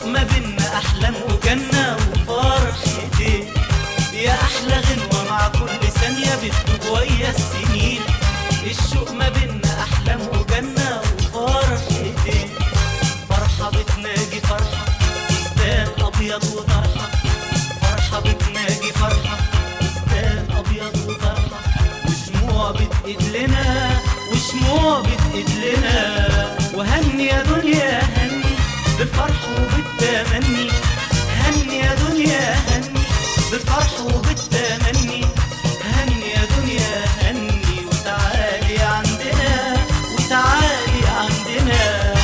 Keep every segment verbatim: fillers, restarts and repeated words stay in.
الشوق ما بينا أحلام وجنة وفرح ايديه، يا أحلى غنوة مع كل ثانية بتدوب ويا السنين. الشوق ما بينا أحلام وجنة وفرح ايديه، فرحة بتناجي فرحة فستان أبيض وطرحة، فرحة بتناجي فرحة فستان أبيض وطرحة، وشموع بتقيد لنا وشموع بتقيد لنا. وهني يا دنيا هني بالفرح وبالتمني، هني يا دنيا هني بالفرح وبالتمني، هني يا دنيا هني وتعالي عندنا وتعالي عندنا.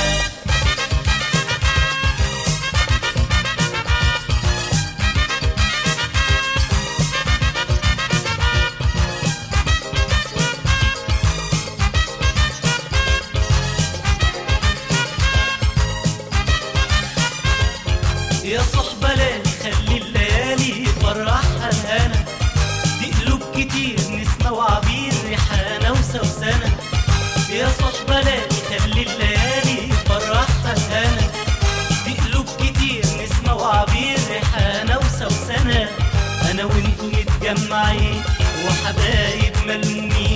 يا صحبة لالي خلي الليالي فرحها الهنا، دي قلوب كتير نسمة وعبير ريحانة وسوسنة. يا صحبة لالي خلي الليالي فرحها الهنا، دي قلوب كتير نسمة وعبير ريحانة وسوسنة. أنا وانتو متجمعين وحبايب ملمومين،